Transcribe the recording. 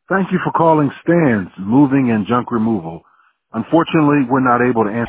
Thank you for calling Stan's Moving and Junk Removal. Unfortunately, we're not able to answer